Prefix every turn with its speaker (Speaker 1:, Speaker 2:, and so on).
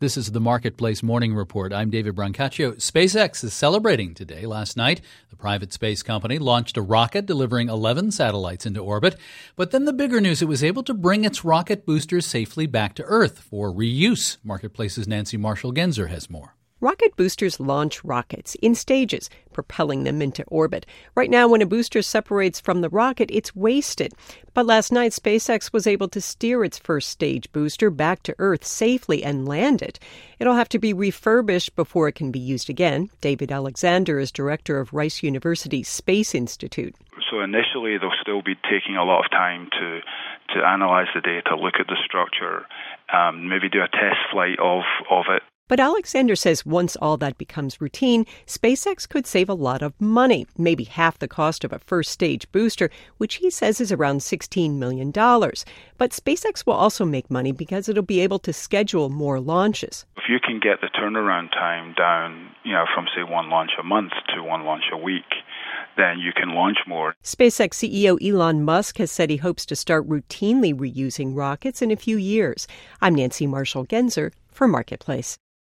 Speaker 1: This is the Marketplace Morning Report. I'm David Brancaccio. SpaceX is celebrating today. Last night, the private space company launched a rocket delivering 11 satellites into orbit. But then the bigger news, it was able to bring its rocket boosters safely back to Earth for reuse. Marketplace's Nancy Marshall-Genzer has more.
Speaker 2: Rocket boosters launch rockets in stages, propelling them into orbit. Right now, when a booster separates from the rocket, it's wasted. But last night, SpaceX was able to steer its first stage booster back to Earth safely and land it. It'll have to be refurbished before it can be used again. David Alexander is director of Rice University's Space Institute.
Speaker 3: So initially, they'll still be taking a lot of time to analyze the data, look at the structure, maybe do a test flight of it.
Speaker 2: But Alexander says once all that becomes routine, SpaceX could save a lot of money, maybe half the cost of a first-stage booster, which he says is around $16 million. But SpaceX will also make money because it'll be able to schedule more launches.
Speaker 3: If you can get the turnaround time down, from, say, one launch a month to one launch a week, then you can launch more.
Speaker 2: SpaceX CEO Elon Musk has said he hopes to start routinely reusing rockets in a few years. I'm Nancy Marshall-Genzer for Marketplace.